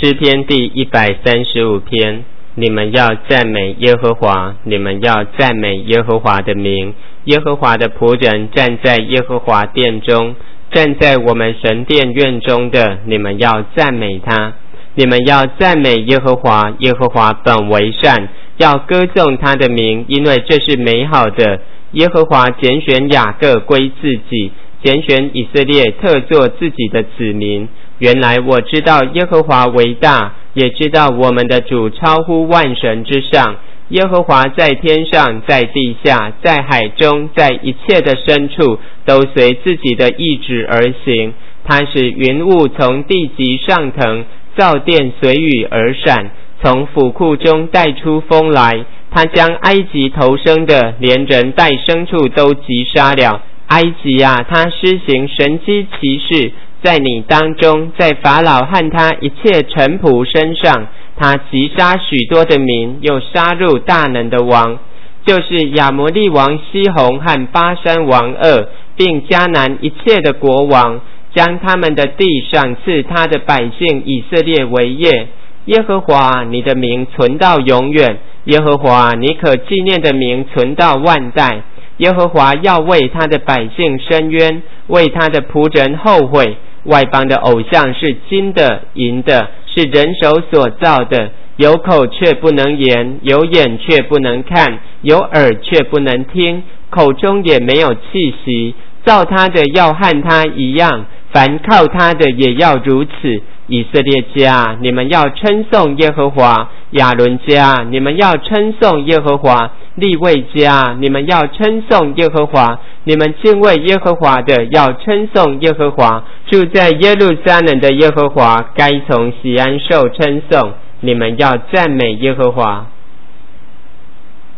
诗篇第135篇，你们要赞美耶和华，你们要赞美耶和华的名。耶和华的仆人站在耶和华殿中，站在我们神殿院中的，你们要赞美他。你们要赞美耶和华，耶和华本为善，要歌颂他的名，因为这是美好的。耶和华拣选雅各归自己，拣选以色列特作自己的子民。原来我知道耶和华为大，也知道我们的主超乎万神之上。耶和华在天上，在地下，在海中，在一切的深处，都随自己的意志而行。他使云雾从地极上腾，造电随雨而闪，从府库中带出风来。他将埃及头生的，连人带牲畜都击杀了。埃及啊，他施行神迹奇事，在你当中，在法老和他一切臣仆身上，他击杀许多的民，又杀入大能的王，就是亚摩利王西宏和巴珊王噩，并迦南一切的国王，将他们的地赏赐他的百姓以色列为业。耶和华，你的名存到永远，耶和华，你可纪念的名存到万代。耶和华要为他的百姓伸冤，为他的仆人后悔。外邦的偶像是金的银的，是人手所造的，有口却不能言，有眼却不能看，有耳却不能听，口中也没有气息。造他的要和他一样，凡靠他的也要如此。以色列家，你们要称颂耶和华；亚伦家，你们要称颂耶和华；利未家，你们要称颂耶和华；你们敬畏耶和华的，要称颂耶和华。住在耶路撒冷的耶和华，该从锡安受称颂。你们要赞美耶和华。